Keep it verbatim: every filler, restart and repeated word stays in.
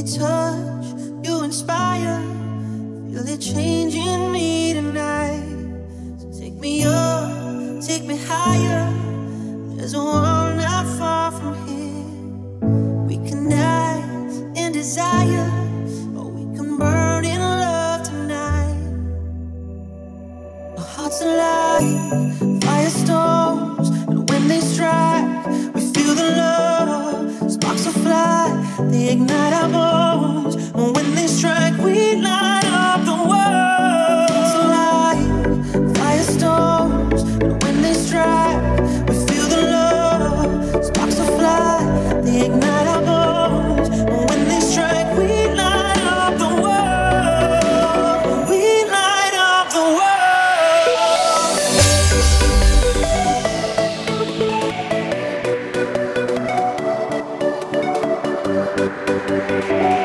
touch, you inspire. Feel it changing me tonight. So take me up, take me higher. There's a world not far from here. We can die in desire, or we can burn in love tonight. Our hearts alive, firestorms, and when they strike, we feel the love. Sparks will fly, they ignite our bones, and when they strike, we light up the world. Hearts alive, firestorms, and when they strike, we feel the love. Sparks will fly, they ignite our bones, and when they strike, we light up the world. We light up the world. We'll be right back.